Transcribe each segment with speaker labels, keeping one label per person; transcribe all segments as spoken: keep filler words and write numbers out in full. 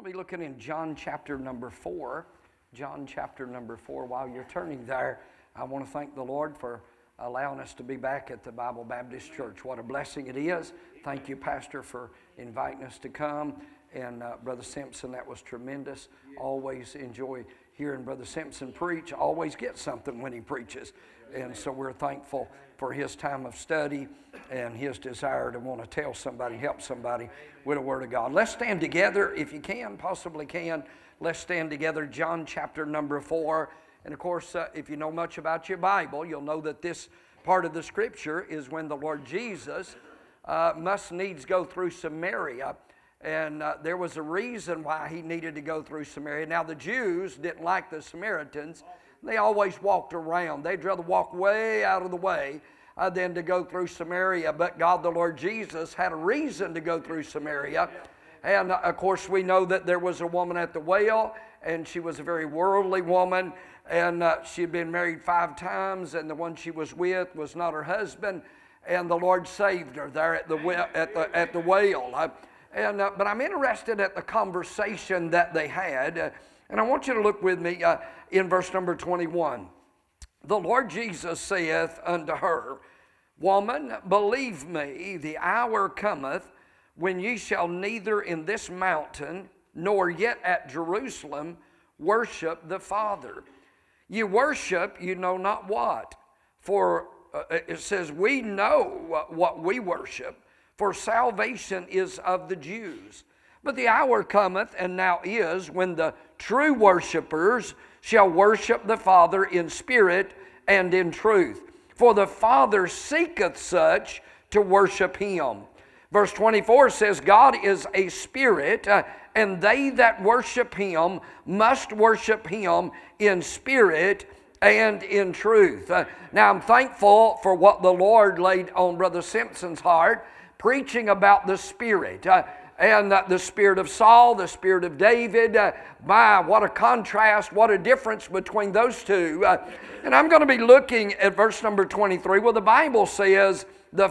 Speaker 1: be looking in John chapter number four. John chapter number four. While you're turning there, I want to thank the Lord for allowing us to be back at the Bible Baptist Church. What a blessing it is. Thank you, Pastor, for inviting us to come. And uh, Brother Simpson, that was tremendous. Always enjoy hearing Brother Simpson preach. Always get something when he preaches. And so we're thankful for his time of study and his desire to want to tell somebody, help somebody with the Word of God. Let's stand together if you can, possibly can. Let's stand together, John chapter number four. And of course, uh, if you know much about your Bible, you'll know that this part of the Scripture is when the Lord Jesus uh, must needs go through Samaria. And uh, there was a reason why he needed to go through Samaria. Now, the Jews didn't like the Samaritans. They always walked around. They'd rather walk way out of the way uh, than to go through Samaria. But God, the Lord Jesus, had a reason to go through Samaria. And, uh, of course, we know that there was a woman at the well, and she was a very worldly woman. And uh, she had been married five times, and the one she was with was not her husband. And the Lord saved her there at the well. At the, at the well. Uh, and, uh, but I'm interested at the conversation that they had. Uh, and I want you to look with me uh, in verse number twenty-one. The Lord Jesus saith unto her, Woman, believe me, the hour cometh when ye shall neither in this mountain nor yet at Jerusalem worship the Father. Ye worship, you know not what. For uh, it says, we know what we worship, for salvation is of the Jews. But the hour cometh, and now is, when the true worshipers shall worship the Father in spirit and in truth. For the Father seeketh such to worship him. Verse twenty-four says, God is a spirit, uh, and they that worship him must worship him in spirit and in truth. Uh, now, I'm thankful for what the Lord laid on Brother Simpson's heart, preaching about the Spirit. Uh, and uh, the spirit of Saul, the spirit of David. Uh, my, what a contrast, what a difference between those two. Uh, and I'm going to be looking at verse number twenty-three. Well, the Bible says, the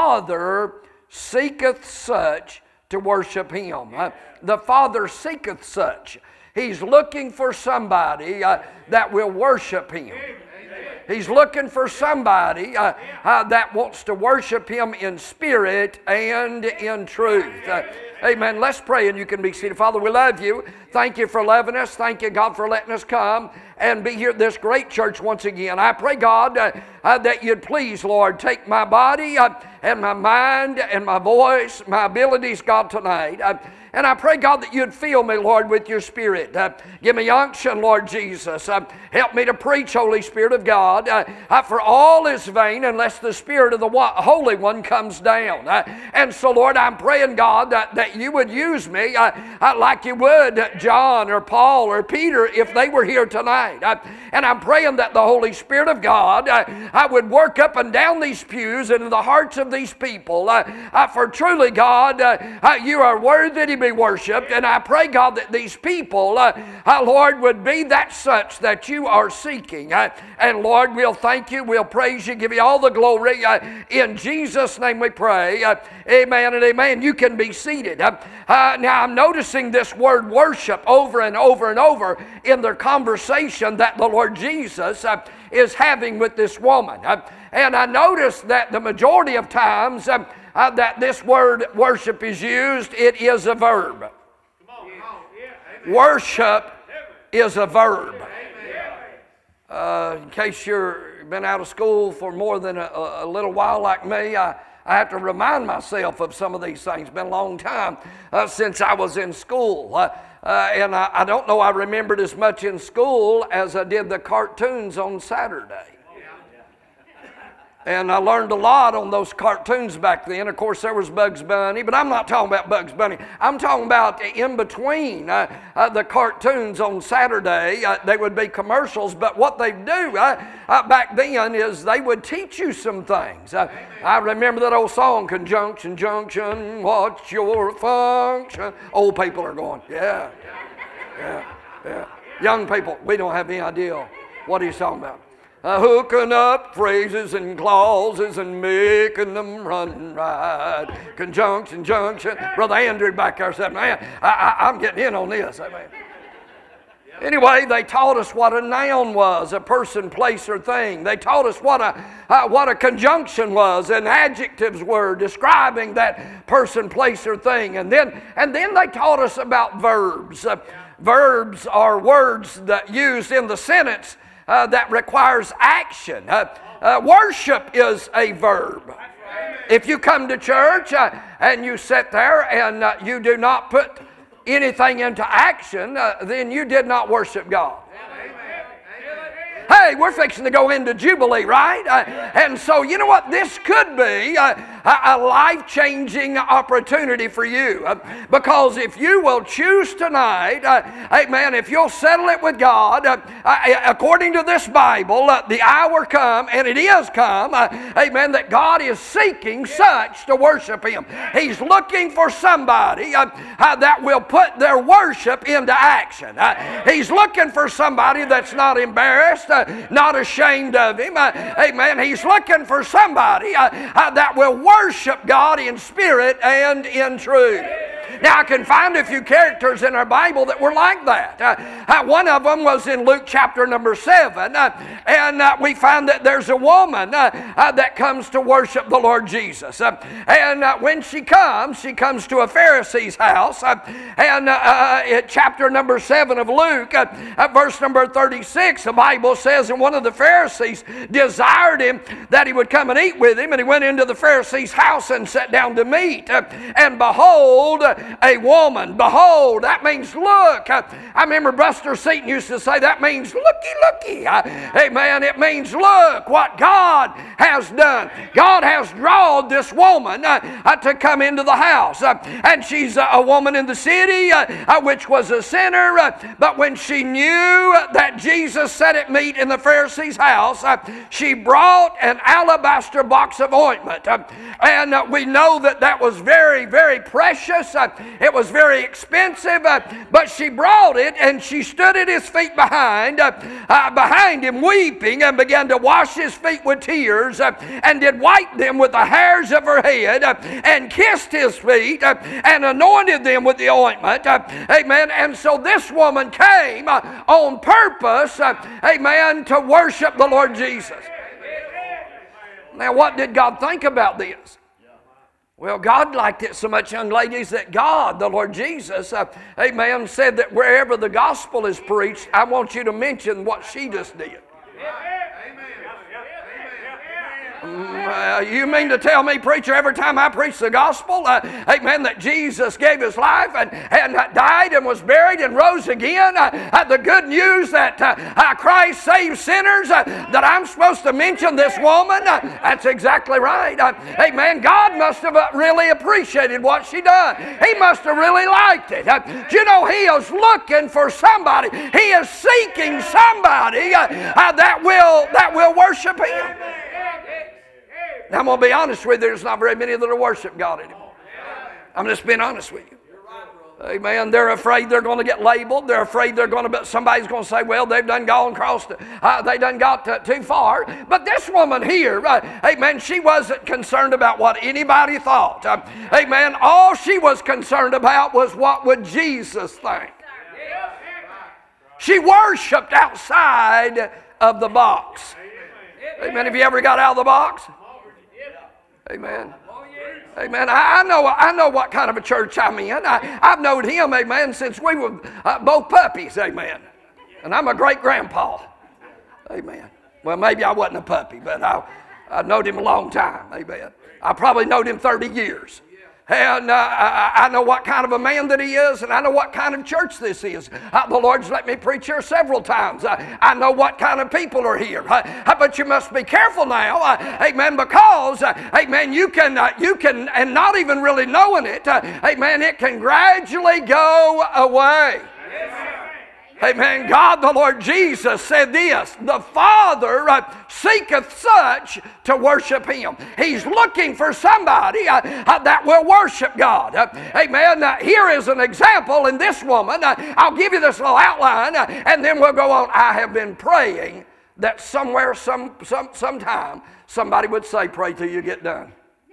Speaker 1: Father seeketh such to worship him. Uh, the Father seeketh such. He's looking for somebody uh, that will worship him. He's looking for somebody uh, uh, that wants to worship him in spirit and in truth. Uh, amen. Let's pray and you can be seated. Father, we love you. Thank you for loving us. Thank you, God, for letting us come and be here at this great church once again. I pray, God, uh, uh, that you'd please, Lord, take my body uh, and my mind and my voice, my abilities, God, tonight. Uh, And I pray, God, that you'd fill me, Lord, with your Spirit. Uh, give me unction, Lord Jesus. Uh, help me to preach, Holy Spirit of God. Uh, uh, for all is vain unless the Spirit of the Holy One comes down. Uh, and so, Lord, I'm praying, God, that, that you would use me uh, uh, like you would John or Paul or Peter if they were here tonight. Uh, and I'm praying that the Holy Spirit of God uh, I would work up and down these pews and in the hearts of these people. Uh, uh, for truly, God, uh, uh, you are worthy to be worshipped, and I pray, God, that these people, uh, uh, Lord, would be that such that you are seeking. Uh, and Lord, we'll thank you, we'll praise you, give you all the glory. Uh, in Jesus' name we pray. Uh, amen and amen. You can be seated. Uh, uh, now, I'm noticing this word worship over and over and over in their conversation that the Lord Jesus uh, is having with this woman. Uh, and I noticed that the majority of times uh, Uh, that this word worship is used, it is a verb. Come on, come on. Yeah, worship is a verb. Uh, in case you've been out of school for more than a, a little while like me, I, I have to remind myself of some of these things. It's been a long time uh, since I was in school. Uh, uh, and I, I don't know I remembered as much in school as I did the cartoons on Saturday. And I learned a lot on those cartoons back then. Of course, there was Bugs Bunny, but I'm not talking about Bugs Bunny. I'm talking about in between uh, uh, the cartoons on Saturday. Uh, they would be commercials, but what they do uh, uh, back then is they would teach you some things. Uh, I remember that old song, Conjunction, Junction, what's your function? Old people are going, yeah, yeah, yeah. Young people, we don't have any idea what he's talking about. Uh, hooking up phrases and clauses and making them run right. Conjunction, junction. Brother Andrew back there said, man, I, I, I'm getting in on this. Amen. Anyway, they taught us what a noun was, a person, place, or thing. They taught us what a, uh, what a conjunction was, and adjectives were describing that person, place, or thing. And then, and then they taught us about verbs. Uh, verbs are words that used in the sentence uh, that requires action. Uh, uh, worship is a verb. If you come to church uh, and you sit there and uh, you do not put anything into action, uh, then you did not worship God. Hey, we're fixing to go into Jubilee, right? Uh, and so, you know what? This could be uh, a life-changing opportunity for you. Uh, because if you will choose tonight, uh, amen, if you'll settle it with God, uh, uh, according to this Bible, uh, the hour come, and it is come, uh, amen, that God is seeking such to worship Him. He's looking for somebody uh, uh, that will put their worship into action. Uh, he's looking for somebody that's not embarrassed, uh, not ashamed of Him. Uh, amen. He's looking for somebody uh, uh, that will worship God in spirit and in truth. Now, I can find a few characters in our Bible that were like that. Uh, uh, one of them was in Luke chapter number seven, uh, and uh, we find that there's a woman uh, uh, that comes to worship the Lord Jesus. Uh, and uh, when she comes, she comes to a Pharisee's house, uh, and uh, uh, in chapter number seven of Luke, uh, uh, verse number thirty-six, the Bible says, and one of the Pharisees desired him that he would come and eat with him, and he went into the Pharisee's house and sat down to meat. Uh, and behold, a woman. Behold, that means look. I remember Buster Seaton used to say that means looky, looky. Amen. It means look what God has done. God has drawn this woman uh, uh, to come into the house. Uh, and she's uh, a woman in the city, uh, uh, which was a sinner. Uh, but when she knew that Jesus sat at meat in the Pharisee's house, uh, she brought an alabaster box of ointment. Uh, and uh, we know that that was very, very precious. Uh, It was very expensive, uh, but she brought it and she stood at his feet behind, uh, uh, behind him weeping, and began to wash his feet with tears, uh, and did wipe them with the hairs of her head, uh, and kissed his feet, uh, and anointed them with the ointment. Uh, amen. And so this woman came uh, on purpose, uh, amen, to worship the Lord Jesus. Now, what did God think about this? Well, God liked it so much, young ladies, that God, the Lord Jesus, uh, amen, said that wherever the gospel is preached, I want you to mention what she just did. Uh, you mean to tell me, preacher, every time I preach the gospel, uh, amen, that Jesus gave His life and, and uh, died and was buried and rose again, uh, uh, the good news that uh, uh, Christ saves sinners, uh, that I'm supposed to mention this woman? Uh, that's exactly right. Uh, amen. God must have uh, really appreciated what she done. He must have really liked it. Uh, do you know, He is looking for somebody. He is seeking somebody uh, uh, that will that will worship Him. Now, I'm going to be honest with you, there's not very many that will worship God anymore. I'm just being honest with you. Amen. They're afraid they're going to get labeled. They're afraid they're going to, somebody's going to say, well, they've done gone across, uh, they done got to, too far. But this woman here, uh, amen, she wasn't concerned about what anybody thought. Uh, amen. All she was concerned about was what would Jesus think. She worshiped outside of the box. Amen. Have you ever got out of the box? Amen. Amen. I, I know I know what kind of a church I'm in. I, I've known him, amen, since we were uh, both puppies, amen. And I'm a great grandpa. Amen. Well, maybe I wasn't a puppy, but I, I knowed him a long time, amen. I probably knowed him thirty years. And uh, I, I know what kind of a man that he is, and I know what kind of church this is. Uh, the Lord's let me preach here several times. Uh, I know what kind of people are here. Uh, but you must be careful now, uh, amen, because, uh, amen, you can, uh, you can, and not even really knowing it, uh, amen, it can gradually go away. Yes. Amen. God the Lord Jesus said this, the Father uh, seeketh such to worship Him. He's looking for somebody uh, uh, that will worship God. Uh, amen. Uh, here is an example in this woman. Uh, I'll give you this little outline uh, and then we'll go on. I have been praying that somewhere, some, some, sometime, somebody would say, pray till you get done.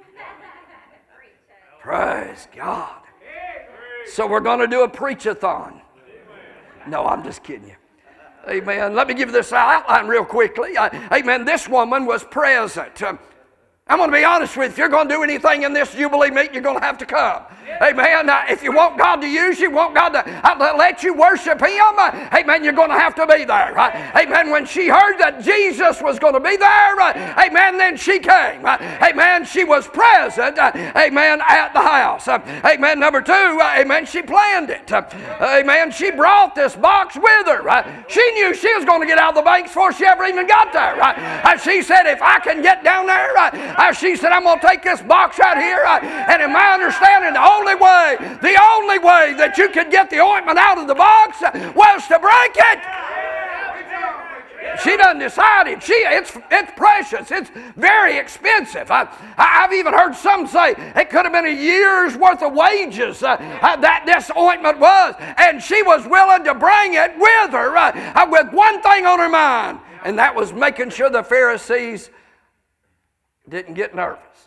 Speaker 1: Praise God. So we're going to do a preach-a-thon. No, I'm just kidding you. Amen. Let me give you this outline real quickly. Uh, amen. This woman was present. Um, I'm going to be honest with you. If you're going to do anything in this Jubilee meeting, you're going to have to come. Amen. Uh, if you want God to use you, want God to uh, let you worship Him, uh, amen, you're going to have to be there. Uh, amen. When she heard that Jesus was going to be there, uh, amen, then she came. Uh, amen. She was present, uh, amen, at the house. Uh, amen. Number two, uh, amen, she planned it. Uh, amen. She brought this box with her. Uh, she knew she was going to get out of the banks before she ever even got there. Uh, uh, she said, if I can get down there, uh, Uh, she said, I'm going to take this box right here, uh, and in my understanding, the only way, the only way that you could get the ointment out of the box uh, was to break it. She done decided. She, it's, it's precious. It's very expensive. I, I've even heard some say it could have been a year's worth of wages uh, uh, that this ointment was, and she was willing to bring it with her uh, uh, with one thing on her mind, and that was making sure the Pharisees didn't get nervous.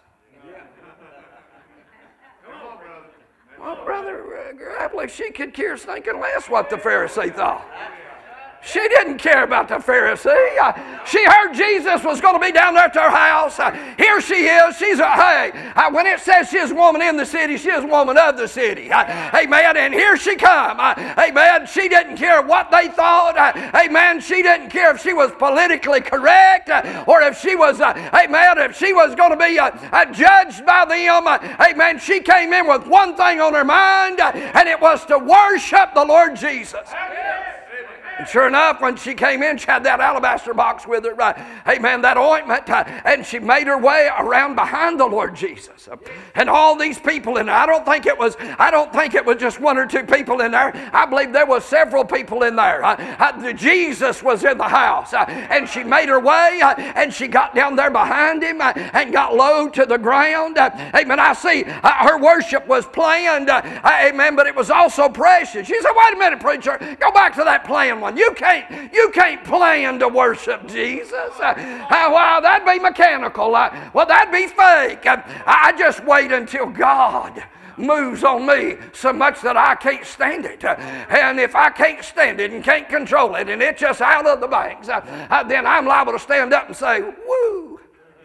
Speaker 1: Well, Brother Grappley, she could care stinking less what the Pharisee thought. She didn't care about the Pharisee. Uh, she heard Jesus was going to be down there at her house. Uh, here she is. She's a, hey, uh, when it says she's a woman in the city, she is a woman of the city. Uh, amen. And here she come. Uh, amen. She didn't care what they thought. Uh, amen. She didn't care if she was politically correct uh, or if she was, uh, amen, if she was going to be uh, uh, judged by them. Uh, amen. She came in with one thing on her mind, uh, and it was to worship the Lord Jesus. And sure enough, when she came in, she had that alabaster box with her, right? Amen, that ointment, uh, and she made her way around behind the Lord Jesus. Uh, and all these people in there, I don't think it was, I don't think it was just one or two people in there. I believe there was several people in there. Uh, uh, Jesus was in the house, uh, and she made her way, uh, and she got down there behind him uh, and got low to the ground. Uh, amen, I see uh, her worship was planned, uh, amen, but it was also precious. She said, wait a minute, preacher, go back to that planned one. You can't, you can't plan to worship Jesus. Uh, uh, well, that'd be mechanical. Uh, well, that'd be fake. Uh, I just wait until God moves on me so much that I can't stand it. Uh, and if I can't stand it and can't control it and it's just out of the banks, uh, uh, then I'm liable to stand up and say, woo.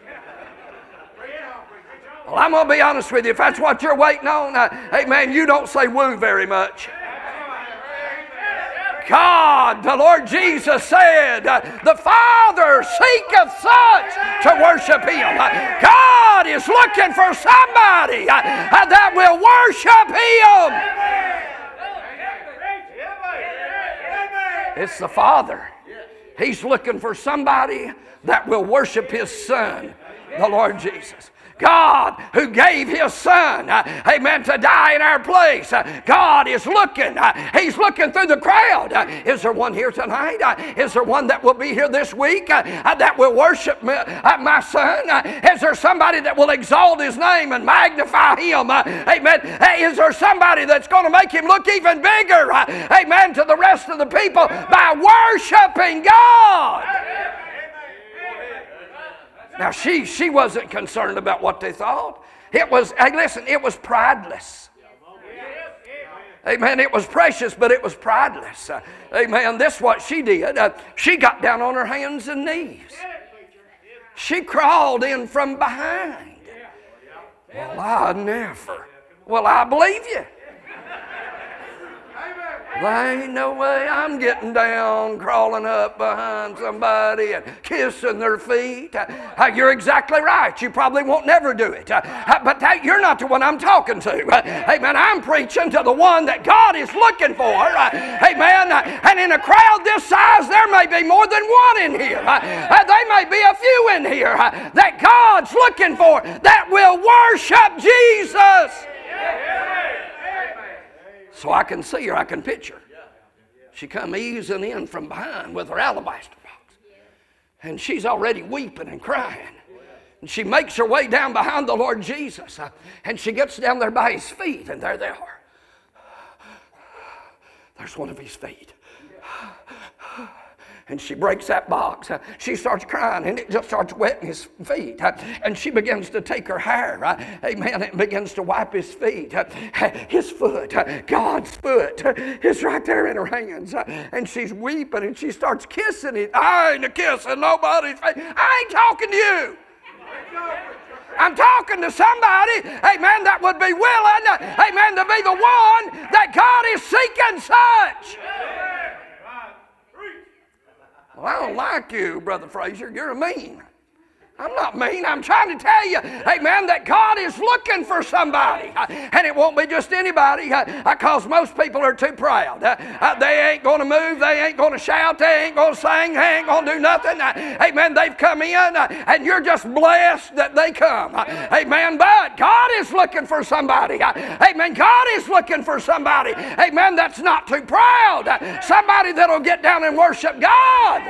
Speaker 1: Well, I'm going to be honest with you. If that's what you're waiting on, uh, hey, man, you don't say woo very much. God, the Lord Jesus said, uh, the Father seeketh such to worship Him. Uh, God is looking for somebody uh, uh, that will worship Him. It's the Father. He's looking for somebody that will worship His Son, the Lord Jesus. God who gave His Son, uh, amen, to die in our place. Uh, God is looking. Uh, he's looking through the crowd. Uh, is there one here tonight? Uh, is there one that will be here this week uh, uh, that will worship me, uh, my Son? Uh, is there somebody that will exalt His name and magnify Him? Uh, amen. Uh, is there somebody that's going to make Him look even bigger, uh, amen, to the rest of the people by worshiping God? Now, she, she wasn't concerned about what they thought. It was, hey, listen, it was prideless. Amen. It was precious, but it was prideless. Uh, amen. This is what she did. Uh, she got down on her hands and knees. She crawled in from behind. Well, I never. Well, I believe you. There ain't no way I'm getting down, crawling up behind somebody and kissing their feet. Uh, you're exactly right. You probably won't never do it. Uh, but that, you're not the one I'm talking to. Uh, amen. I'm preaching to the one that God is looking for. Uh, amen. Uh, and in a crowd this size, there may be more than one in here. Uh, uh, there may be a few in here uh, that God's looking for that will worship Jesus. So I can see her, I can picture. She come easing in from behind with her alabaster box. And she's already weeping and crying. And she makes her way down behind the Lord Jesus. Uh, and she gets down there by His feet, and there they are. There's one of His feet. And she breaks that box. She starts crying, and it just starts wetting his feet. And she begins to take her hair, amen, and begins to wipe his feet. His foot, God's foot, is right there in her hands. And she's weeping, and she starts kissing it. I ain't a kissing nobody's face. I ain't talking to you. I'm talking to somebody, amen, that would be willing, amen, to be the one that God is seeking such. Well, I don't like you, Brother Frazier. You're mean. I'm not mean. I'm trying to tell you, amen, that God is looking for somebody. And it won't be just anybody, because most people are too proud. They ain't going to move. They ain't going to shout. They ain't going to sing. They ain't going to do nothing. Amen. They've come in, and you're just blessed that they come. Amen. But God is looking for somebody. Amen. God is looking for somebody. Amen. That's not too proud. Somebody that'll get down and worship God.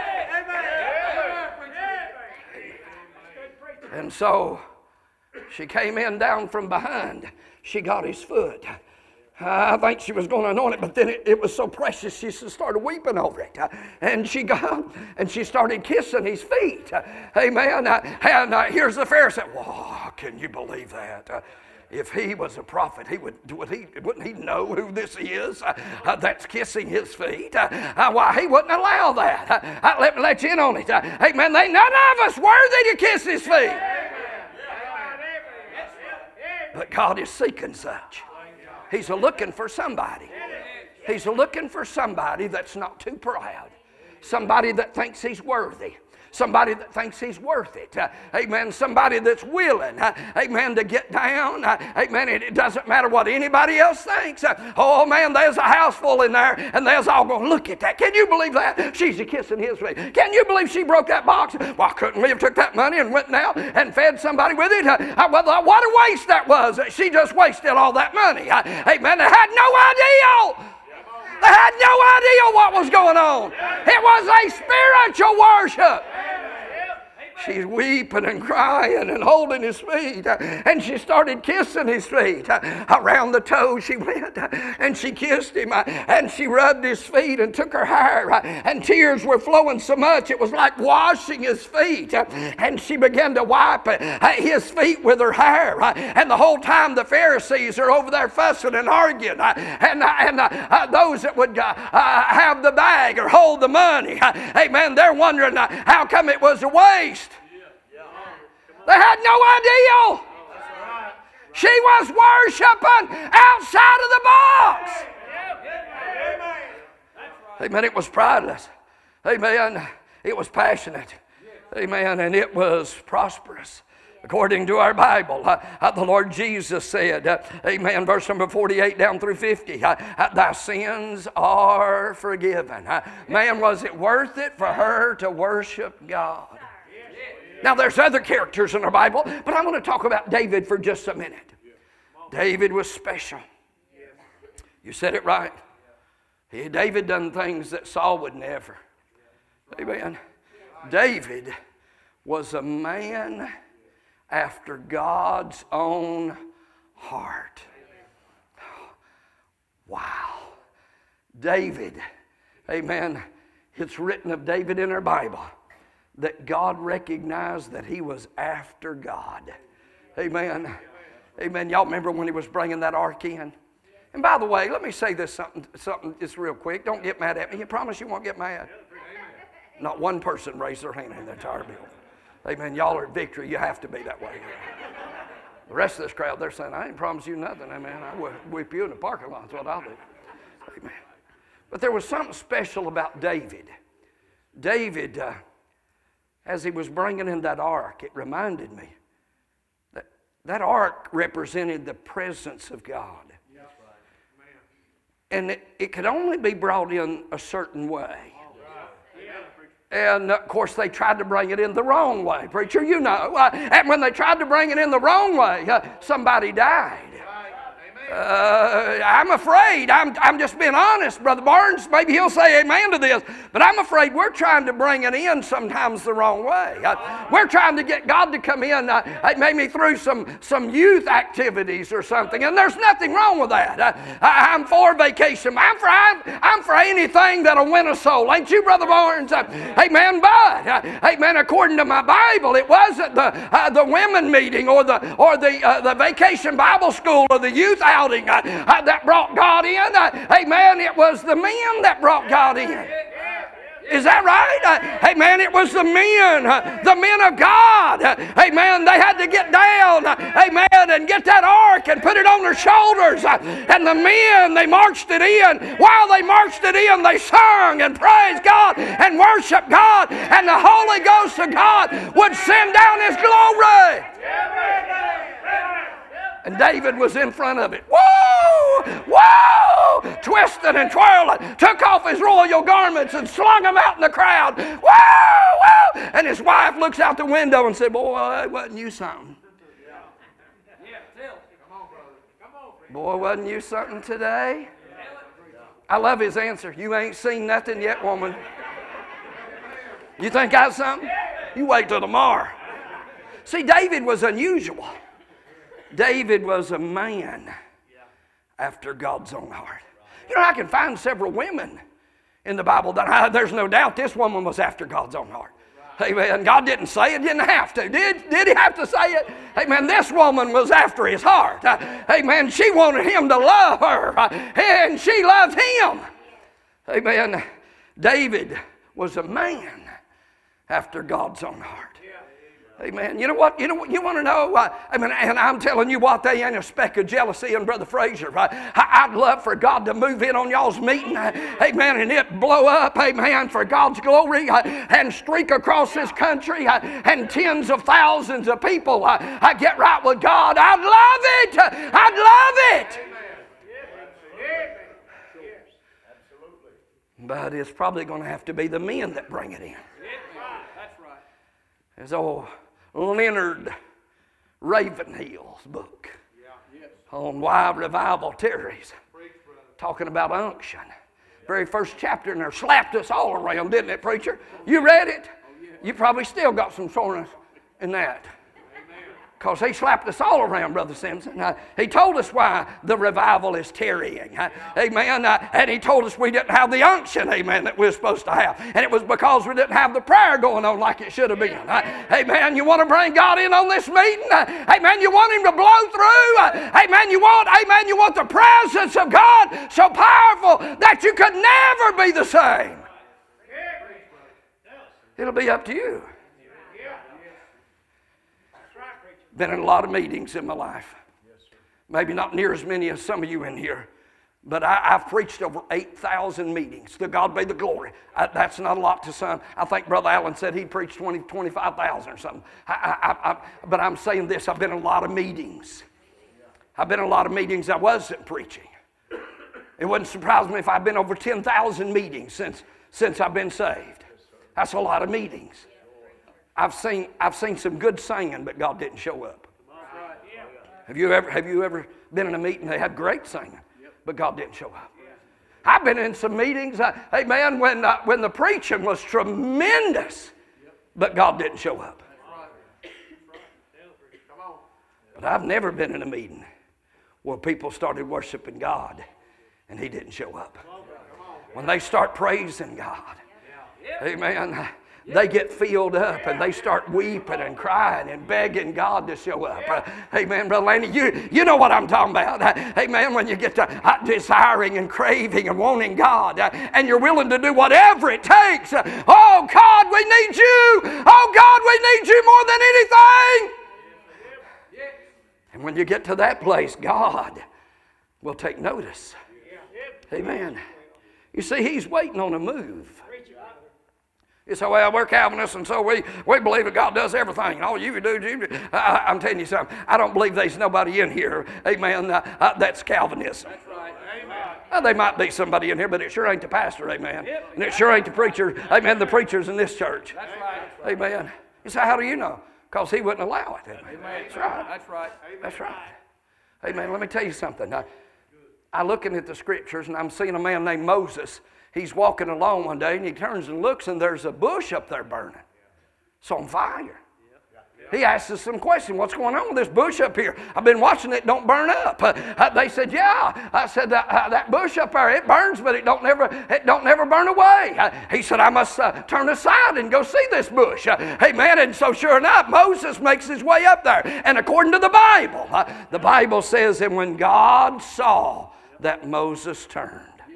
Speaker 1: And so she came in down from behind. She got his foot. I think she was going to anoint it, but then it, it was so precious, she started weeping over it. And she got and she started kissing his feet. Amen. And uh, here's the Pharisee. Whoa, can you believe that? Uh, If he was a prophet, he would, would he, wouldn't he know who this is uh, uh, that's kissing his feet? Uh, uh, why, he wouldn't allow that. Uh, uh, let me let you in on it. Uh, amen. They, none of us worthy to kiss his feet. But God is seeking such. He's looking for somebody. He's looking for somebody that's not too proud. Somebody that thinks he's worthy. Somebody that thinks he's worth it. Uh, amen. Somebody that's willing, uh, amen, to get down. Uh, amen. It, it doesn't matter what anybody else thinks. Uh, oh, man, there's a house full in there, and there's all going to look at that. Can you believe that? She's a kissing his feet. Can you believe she broke that box? Well, couldn't we have took that money and went now and fed somebody with it? Uh, uh, well, uh, what a waste that was. She just wasted all that money. Uh, amen. They had no idea. They had no idea what was going on. It was a spiritual worship. She's weeping and crying and holding his feet. And she started kissing his feet. Around the toes she went. And she kissed him. And she rubbed his feet and took her hair. And tears were flowing so much it was like washing his feet. And she began to wipe his feet with her hair. And the whole time the Pharisees are over there fussing and arguing. And, and uh, those that would uh, have the bag or hold the money, amen, they're wondering uh, how come it was a waste. They had no idea. She was worshiping outside of the box. Amen. It was prideless. Amen. It was passionate. Amen. And it was prosperous. According to our Bible, uh, uh, the Lord Jesus said, uh, amen, verse number forty-eight down through fifty, uh, uh, thy sins are forgiven. Uh, man, was it worth it for her to worship God? Now, there's other characters in the Bible, but I'm going to talk about David for just a minute. David was special. You said it right. He, David done things that Saul would never. Amen. David was a man after God's own heart. Wow. David, amen. It's written of David in our Bible that God recognized that he was after God. Amen. Amen. Y'all remember when he was bringing that ark in? And by the way, let me say this something, something just real quick. Don't get mad at me. I promise you won't get mad. Not one person raised their hand in the entire building. Amen. Y'all are at Victory. You have to be that way. The rest of this crowd, they're saying, I ain't promised you nothing. Amen. I will whip you in the parking lot. That's what I'll do. Amen. But there was something special about David. David, uh, as he was bringing in that ark, it reminded me that that ark represented the presence of God. And it, it could only be brought in a certain way. And of course, they tried to bring it in the wrong way. Preacher, you know. Uh, and when they tried to bring it in the wrong way, uh, somebody died. Uh, I'm afraid, I'm, I'm just being honest, Brother Barnes, maybe he'll say amen to this, but I'm afraid we're trying to bring it in sometimes the wrong way. Uh, we're trying to get God to come in, uh, maybe through some, some youth activities or something, and there's nothing wrong with that. Uh, I, I'm for vacation. I'm for, I'm, I'm for anything that'll win a soul. Ain't you, Brother Barnes? Uh, amen, but, uh, amen, according to my Bible, it wasn't the, uh, the women meeting or the, or the, uh, the vacation Bible school or the youth outing uh, uh, that brought God in. Uh, amen. It was the men that brought God in. Is that right? Uh, amen. It was the men, uh, the men of God. Uh, amen. They had to get down, uh, amen, and get that ark and put it on their shoulders. Uh, and the men, they marched it in. While they marched it in, they sung and praised God and worshiped God. And the Holy Ghost of God would send down His glory. And David was in front of it. Whoa! Whoa! Twisting and twirling. Took off his royal garments and slung them out in the crowd. Whoa! Whoa! And his wife looks out the window and said, boy, wasn't you something? Boy, wasn't you something today? I love his answer. You ain't seen nothing yet, woman. You think I was something? You wait till tomorrow. See, David was unusual. David was a man after God's own heart. You know, I can find several women in the Bible that I, there's no doubt this woman was after God's own heart. Amen. God didn't say it, didn't have to. Did, did He have to say it? Amen. This woman was after His heart. Amen. She wanted Him to love her, and she loved Him. Amen. David was a man after God's own heart. Amen. You know what? You know what? You want to know? Uh, I mean, and I'm telling you what, they ain't a speck of jealousy in Brother Frazier. Right? I, I'd love for God to move in on y'all's meeting. Uh, amen. And it blow up. Amen. For God's glory uh, and streak across this country uh, and tens of thousands of people uh, uh, get right with God. I'd love it. I'd love it. But it's probably going to have to be the men that bring it in. That's right. As old Leonard Ravenhill's book on why revival tarries, talking about unction. Very first chapter in there slapped us all around, didn't it, preacher? You read it? You probably still got some soreness in that. Because he slapped us all around, Brother Simpson. Uh, he told us why the revival is tarrying. Uh, amen. Uh, and he told us we didn't have the unction, amen, that we we're supposed to have. And it was because we didn't have the prayer going on like it should have been. Uh, amen. You want to bring God in on this meeting? Uh, amen. You want Him to blow through? Uh, amen. You want, amen, you want the presence of God so powerful that you could never be the same. It'll be up to you. Been in a lot of meetings in my life. Maybe not near as many as some of you in here. But I, I've preached over eight thousand meetings. To God be the glory. I, that's not a lot to some. I think Brother Allen said he preached twenty, twenty-five thousand or something. I, I, I, but I'm saying this, I've been in a lot of meetings. I've been in a lot of meetings I wasn't preaching. It wouldn't surprise me if I've been over ten thousand meetings since, since I've been saved. That's a lot of meetings. I've seen I've seen some good singing, but God didn't show up. Have you ever have you ever been in a meeting they had great singing, but God didn't show up? I've been in some meetings, uh, amen, when uh, when the preaching was tremendous, but God didn't show up. But I've never been in a meeting where people started worshiping God and He didn't show up. When they start praising God, amen, they get filled up and they start weeping and crying and begging God to show up. Uh, amen, Brother Lanny, you, you know what I'm talking about. Uh, amen, when you get to uh, desiring and craving and wanting God uh, and you're willing to do whatever it takes. Uh, oh, God, we need you. Oh, God, we need you more than anything. And when you get to that place, God will take notice. Amen. You see, He's waiting on a move. You say, well, we're Calvinists, and so we, we believe that God does everything. All you do, you do. I, I'm telling you something. I don't believe there's nobody in here, amen, uh, uh, that's Calvinism. That's right. Amen. Uh, there might be somebody in here, but it sure ain't the pastor, amen. Yep. And it sure ain't the preacher, amen, the preachers in this church. That's right. Amen. You say, how do you know? Because He wouldn't allow it. Amen. Amen. That's right. That's right. That's right. Amen. Let me tell you something. Uh, I'm looking at the scriptures and I'm seeing a man named Moses. He's walking along one day and he turns and looks and there's a bush up there burning. It's on fire. He asked us some question. What's going on with this bush up here? I've been watching it. Don't burn up. Uh, uh, they said, yeah. I said that, uh, that bush up there, it burns, but it don't never it don't never burn away. Uh, he said, I must uh, turn aside and go see this bush. Uh, hey man, and so sure enough, Moses makes his way up there. And according to the Bible, uh, the Bible says, and when God saw that Moses turned.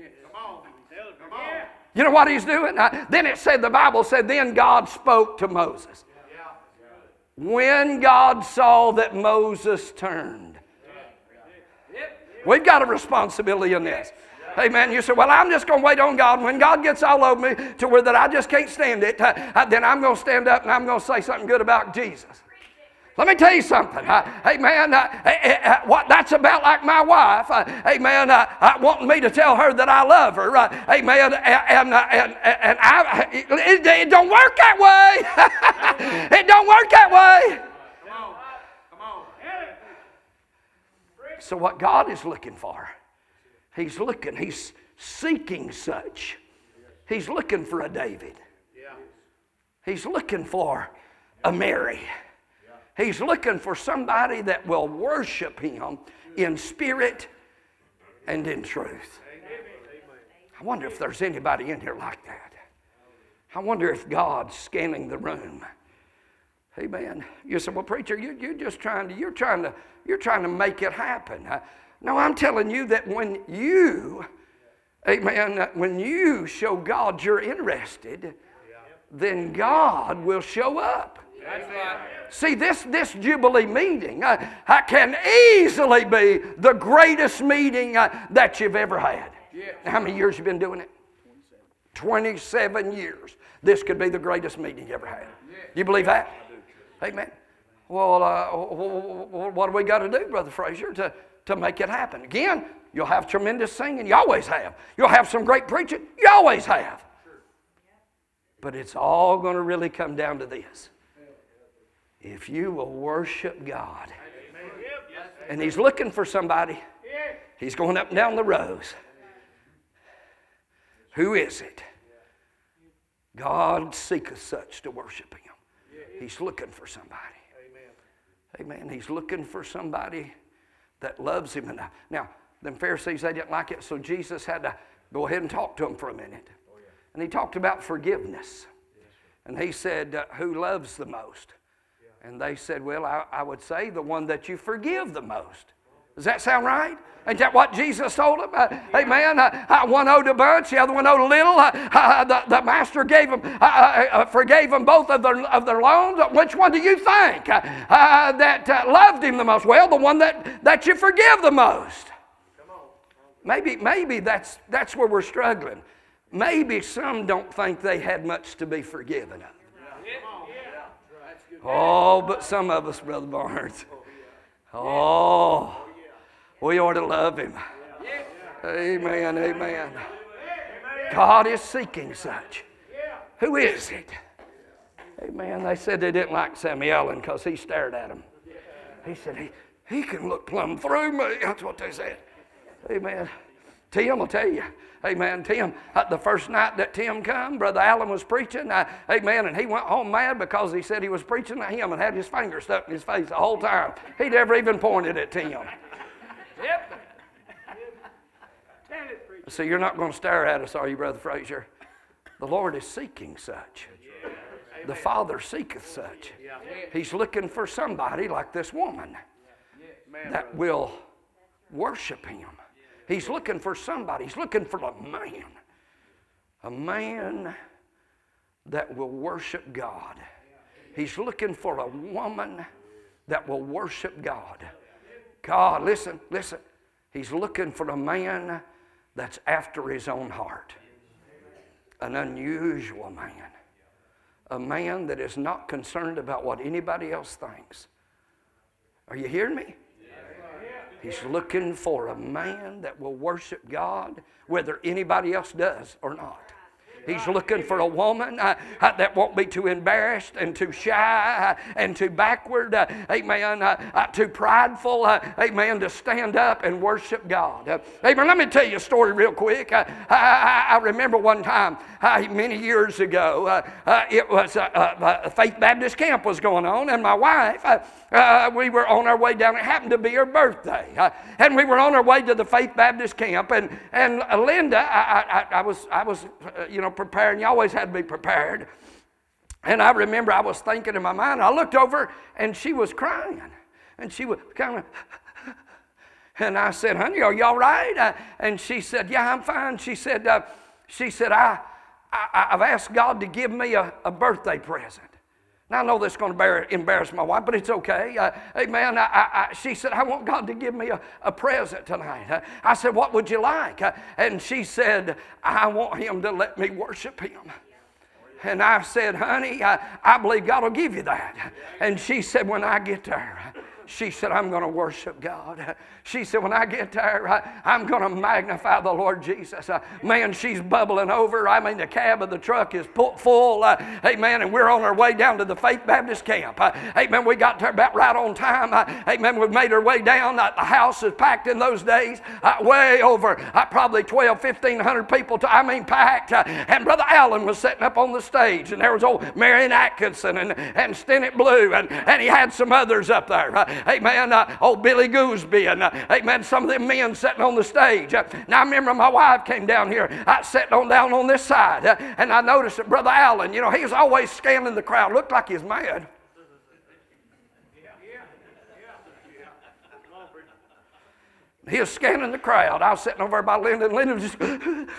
Speaker 1: You know what he's doing? Uh, then it said, the Bible said, then God spoke to Moses. When God saw that Moses turned. We've got a responsibility in this. Amen. You say, well, I'm just going to wait on God. When God gets all over me to where that I just can't stand it, uh, then I'm going to stand up and I'm going to say something good about Jesus. Let me tell you something. Uh, hey, man, uh, uh, what that's about like my wife. Uh, hey, man, uh, uh, wanting me to tell her that I love her. Uh, hey, man, and, uh, and, and I, it, it don't work that way. It don't work that way. Come on. Come on. So what God is looking for, He's looking, He's seeking such. He's looking for a David. He's looking for a Mary. He's looking for somebody that will worship Him in spirit and in truth. I wonder if there's anybody in here like that. I wonder if God's scanning the room. Amen. You say, well, preacher, you, you're just trying to, you're trying to, you're trying to make it happen. No, I'm telling you that when you, amen, when you show God you're interested, then God will show up. That's right. See, this, this Jubilee meeting uh, uh, can easily be the greatest meeting uh, that you've ever had. Yeah. How many years you been doing it? twenty-seven years. This could be the greatest meeting you ever had. Yeah. You believe that? Amen. Well, uh, what do we got to do, Brother Frazier, to, to make it happen? Again, you'll have tremendous singing. You always have. You'll have some great preaching. You always have. But it's all going to really come down to this. If you will worship God. And He's looking for somebody. He's going up and down the rows. Who is it? God seeketh such to worship Him. He's looking for somebody. Amen. He's looking for somebody that loves Him enough. Now, them Pharisees, they didn't like it, so Jesus had to go ahead and talk to them for a minute. And He talked about forgiveness. And He said, uh, who loves the most? And they said, well, I, I would say the one that you forgive the most. Does that sound right? Ain't that what Jesus told them? Uh, hey, man, uh, uh, one owed a bunch, the other one owed a little. Uh, uh, the, the master gave them, uh, uh, forgave them both of their, of their loans. Which one do you think uh, uh, that uh, loved Him the most? Well, the one that, that you forgive the most. Maybe, maybe that's, that's where we're struggling. Maybe some don't think they had much to be forgiven of. Oh, but some of us, Brother Barnes, oh, we ought to love Him. Amen, amen. God is seeking such. Who is it? Amen. They said they didn't like Sammy Allen because he stared at them. He said, he, he can look plumb through me. That's what they said. Amen. Tim will tell you. Amen. Tim, uh, the first night that Tim come, Brother Allen was preaching. Uh, amen. And he went home mad because he said he was preaching to him and had his finger stuck in his face the whole time. He never even pointed at Tim. Yep. So you're not going to stare at us, are you, Brother Frazier? The Lord is seeking such. The Father seeketh such. He's looking for somebody like this woman that will worship Him. He's looking for somebody. He's looking for a man. A man that will worship God. He's looking for a woman that will worship God. God, listen, listen. He's looking for a man that's after His own heart. An unusual man. A man that is not concerned about what anybody else thinks. Are you hearing me? He's looking for a man that will worship God, whether anybody else does or not. He's looking for a woman uh, uh, that won't be too embarrassed and too shy uh, and too backward, uh, amen, uh, uh, too prideful, uh, amen, to stand up and worship God. Uh, amen. Let me tell you a story real quick. Uh, I, I remember one time, uh, many years ago, uh, uh, it was uh, uh, a Faith Baptist camp was going on, and my wife, uh, uh, we were on our way down. It happened to be her birthday, uh, and we were on our way to the Faith Baptist camp, and and uh, Linda, I, I, I was I was uh, you know preparing. You always had to be prepared, and I remember I was thinking in my mind. I looked over, and she was crying, and she was kind of. And I said, "Honey, are you all right?" Uh, and she said, "Yeah, I'm fine." She said, uh, "She said I, I I've asked God to give me a, a birthday present." Now, I know this is going to embarrass my wife, but it's okay. Uh, amen. I, I, I, she said, "I want God to give me a, a present tonight." Uh, I said, "What would you like?" Uh, and she said, "I want Him to let me worship Him." And I said, "Honey, I, I believe God will give you that." And she said, "When I get there," she said, "I'm going to worship God." She said, "When I get there, I, I'm going to magnify the Lord Jesus." Uh, man, she's bubbling over. I mean, the cab of the truck is full. Uh, amen. And we're on our way down to the Faith Baptist camp. Uh, amen. We got there about right on time. Uh, amen. We made our way down. Uh, the house is packed in those days. Uh, way over uh, probably twelve, fifteen hundred people. To, I mean, packed. Uh, and Brother Allen was sitting up on the stage. And there was old Marion Atkinson and, and Stennett Blue. And, and he had some others up there. Uh, amen. Uh, old Billy Gooseby and uh, amen, some of them men sitting on the stage. Uh, now I remember my wife came down here, I sat on down on this side, uh, and I noticed that Brother Allen, you know, he was always scanning the crowd, looked like he was mad. He was scanning the crowd. I was sitting over by Linda, and Linda was just,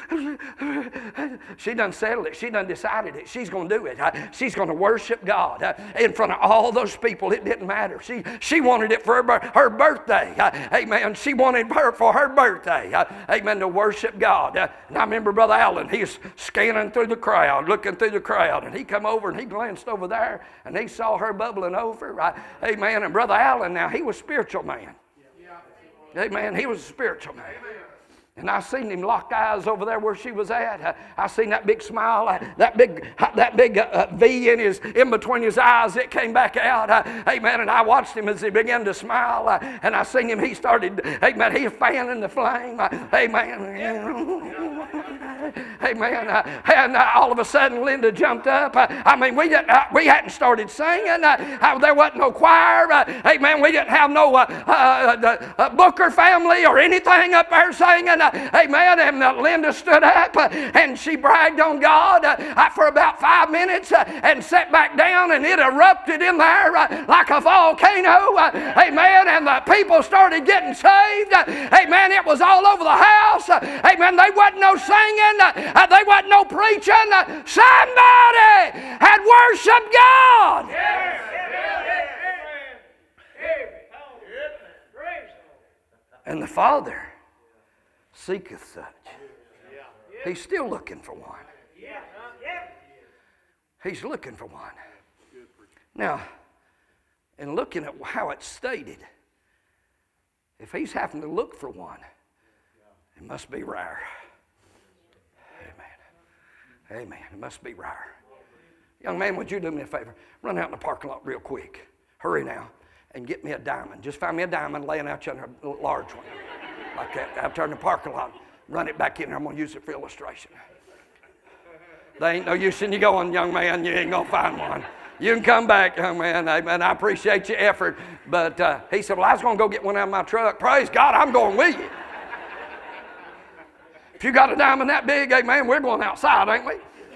Speaker 1: she done settled it. She done decided it. She's going to do it. She's going to worship God in front of all those people. It didn't matter. She she wanted it for her, her birthday. Amen. She wanted her for her birthday. Amen. To worship God. And I remember Brother Allen, he was scanning through the crowd, looking through the crowd, and he come over and he glanced over there, and he saw her bubbling over. Amen. And Brother Allen, now, he was a spiritual man. Amen. He was a spiritual man. And I seen him lock eyes over there where she was at. I, I seen that big smile, uh, that big, uh, that big uh, V in his, in between his eyes. It came back out. Uh, amen. And I watched him as he began to smile. Uh, and I seen him. He started. Amen. He was fanning the flame. Uh, amen. Amen. Uh, and uh, all of a sudden, Linda jumped up. Uh, I mean, we didn't. Uh, we hadn't started singing. Uh, uh, there wasn't no choir. Uh, amen. We didn't have no uh, uh, the uh, Booker family or anything up there singing. Uh, Amen. And uh, Linda stood up uh, and she bragged on God uh, for about five minutes uh, and sat back down, and it erupted in there uh, like a volcano. Uh, amen. And the people started getting saved. Uh, amen. It was all over the house. Uh, amen. They wasn't no singing. Uh, they wasn't no preaching. Uh, somebody had worshiped God. And the Father seeketh such. He's still looking for one. He's looking for one. Now, in looking at how it's stated, if he's having to look for one, it must be rare. Amen. Amen. It must be rare. Young man, would you do me a favor? Run out in the parking lot real quick. Hurry now. And get me a diamond. Just find me a diamond laying out yonder, a large one. Like that. I've turned the parking lot. Run it back in there. I'm going to use it for illustration. There ain't no use in you going, young man. You ain't going to find one. You can come back, young man. Amen. I appreciate your effort. But uh, he said, well, I was going to go get one out of my truck. Praise God, I'm going with you. If you got a diamond that big, amen, we're going outside, ain't we?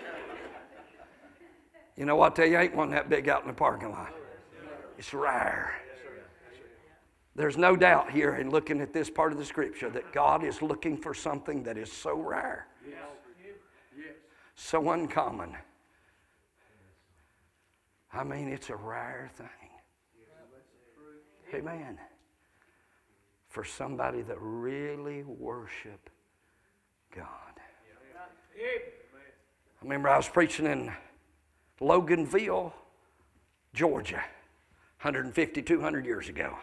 Speaker 1: You know what? I tell you, ain't one that big out in the parking lot. It's rare. There's no doubt here in looking at this part of the scripture that God is looking for something that is so rare, so uncommon. I mean, it's a rare thing. Amen. For somebody that really worship God. I remember I was preaching in Loganville, Georgia, one hundred fifty, two hundred years ago.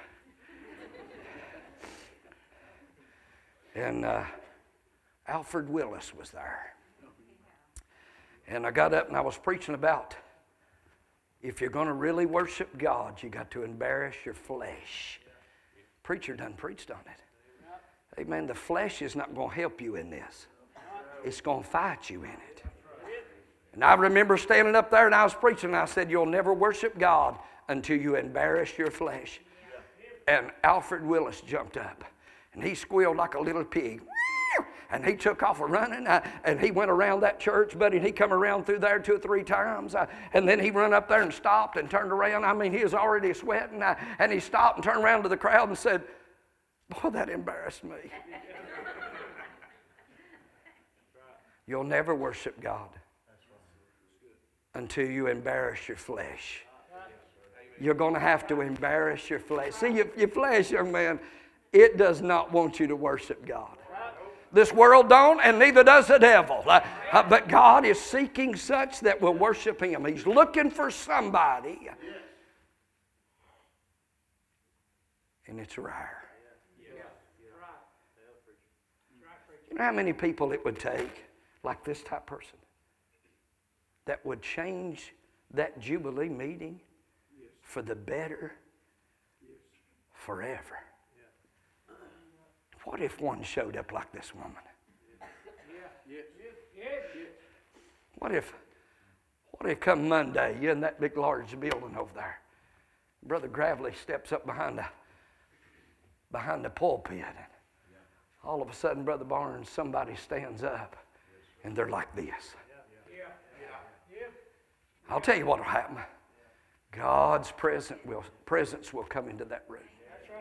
Speaker 1: And uh, Alfred Willis was there. And I got up and I was preaching about if you're going to really worship God, you got to embarrass your flesh. Preacher done preached on it. Amen. The flesh is not going to help you in this. It's going to fight you in it. And I remember standing up there and I was preaching and I said, you'll never worship God until you embarrass your flesh. And Alfred Willis jumped up and he squealed like a little pig. And he took off a running, uh, and he went around that church, buddy, and he come around through there two or three times, uh, and then he run up there and stopped and turned around. I mean, he was already sweating, uh, and he stopped and turned around to the crowd and said, boy, that embarrassed me. You'll never worship God until you embarrass your flesh. You're going to have to embarrass your flesh. See, your, your flesh, young man, it does not want you to worship God. This world don't, and neither does the devil. Uh, uh, but God is seeking such that will worship Him. He's looking for somebody. And it's rare. You know how many people it would take, like this type person, that would change that Jubilee meeting for the better forever? What if one showed up like this woman? What if, what if come Monday, you're in that big large building over there, Brother Gravely steps up behind the, behind the pulpit, and all of a sudden, Brother Barnes, somebody stands up, and they're like this. I'll tell you what will happen. God's presence will, presence will come into that room.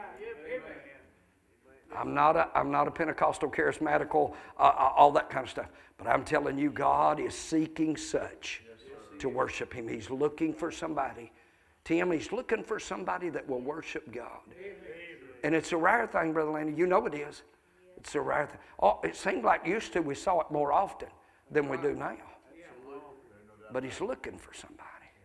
Speaker 1: I'm not a, I'm not a Pentecostal, charismatical, uh, uh, all that kind of stuff. But I'm telling you, God is seeking such to worship Him. He's looking for somebody. Tim, He's looking for somebody that will worship God. And it's a rare thing, Brother Lanny. You know it is. It's a rare thing. Oh, it seemed like used to we saw it more often than we do now. But He's looking for somebody.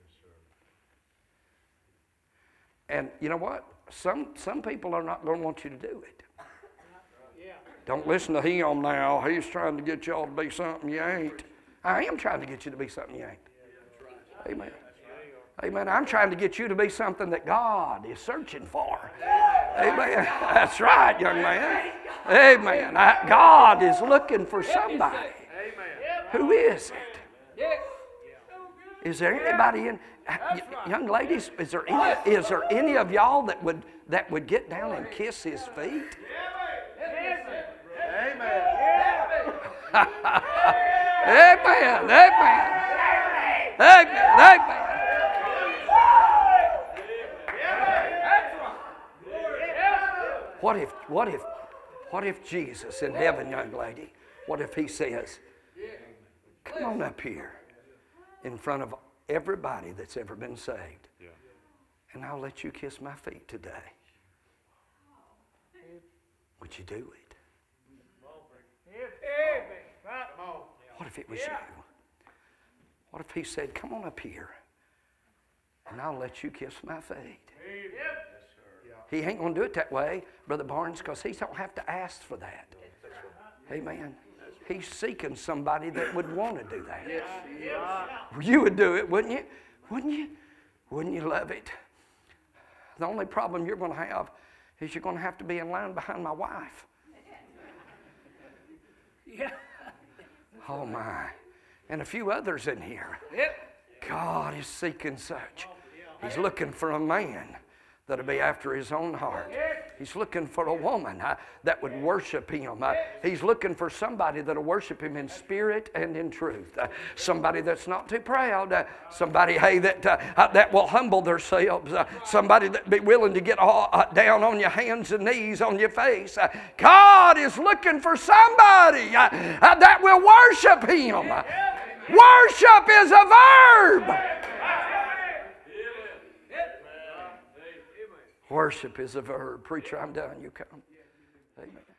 Speaker 1: And you know what? Some, some people are not going to want you to do it. Don't listen to him now. He's trying to get y'all to be something you ain't. I am trying to get you to be something you ain't. Amen. Amen. I'm trying to get you to be something that God is searching for. Amen. That's right, young man. Amen. I, God is looking for somebody. Who is it? Is there anybody in, young ladies, is there any, is there any of y'all that would, that would get down and kiss His feet? Amen. Amen. Amen. Amen. Amen. What if, what if, what if Jesus in heaven, young lady, what if He says, come on up here in front of everybody that's ever been saved, and I'll let you kiss my feet today. Would you do it? What if it was you? What if He said, come on up here and I'll let you kiss my feet? He ain't going to do it that way, Brother Barnes, because He don't have to ask for that. Amen. He's seeking somebody that would want to do that. You would do it, wouldn't you? Wouldn't you? Wouldn't you love it? The only problem you're going to have is you're going to have to be in line behind my wife. Oh my. And a few others in here. God is seeking such. He's looking for a man that'll be after His own heart. He's looking for a woman uh, that would worship Him. Uh, he's looking for somebody that'll worship Him in spirit and in truth. Uh, somebody that's not too proud. Uh, somebody, hey, that uh, uh, that will humble themselves. Uh, somebody that be willing to get all, uh, down on your hands and knees on your face. Uh, God is looking for somebody uh, uh, that will worship Him. Uh, worship is a verb. Worship is a verb. Preacher, I'm done. You come. Amen.